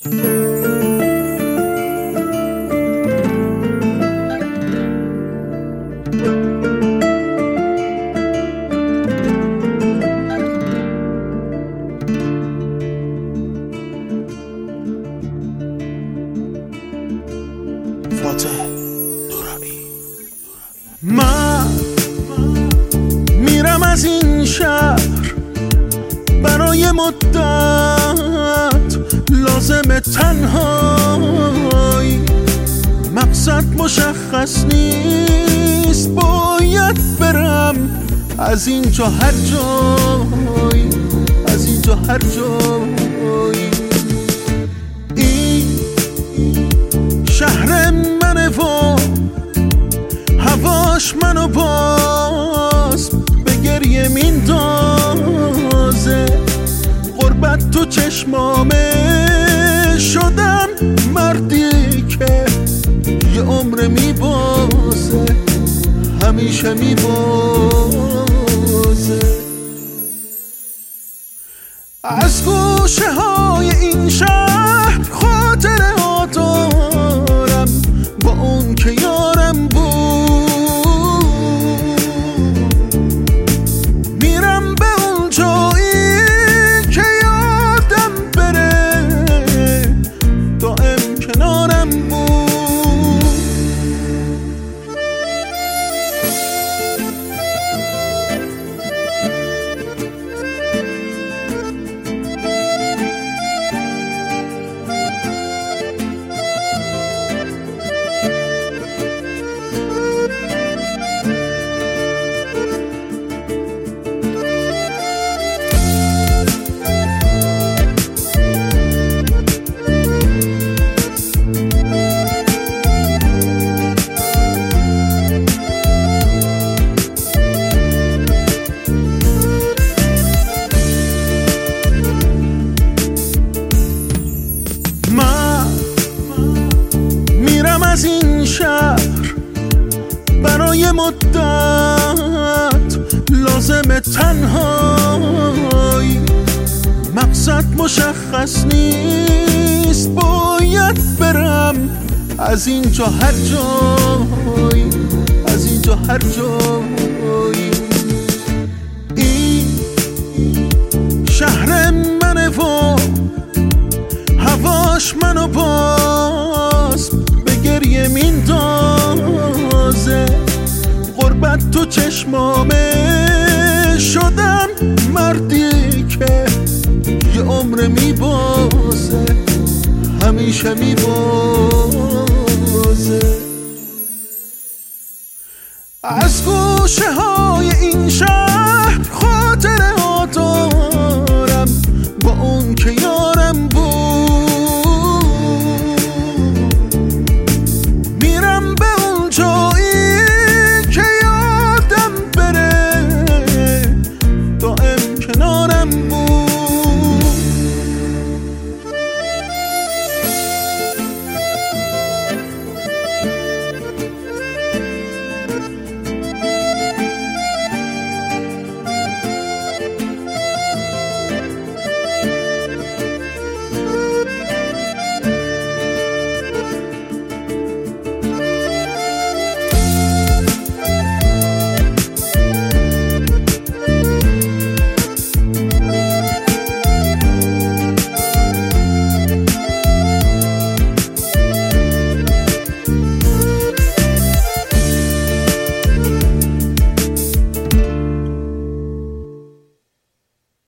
من میرم از این شهر برای مدت، لازم تنهایی، مقصد مشخص نیست، باید برم از اینجا هر جایی، از اینجا هر جایی. این شهر منه و هواش منو باز به گریه میندازه، غربت تو چشمامه، شدم مردی که یه عمر میبازه، همیشه میبازه. از گوشه های این شهر خاطره ها دارم با اون که یارم بود، میرم به اون جایی که یادم بره دائم کنارم بود. از این شهر برای مدت، لازم تنهایی، مقصد مشخص نیست، باید برم از اینجا هر جایی، از اینجا هر جایی. این شهر منه و هواش منو باز گریه میندازه، غربت تو چشمامه، شدم مردی که یه عمر میبازه، همیشه میبازه. از گوشه های این شهر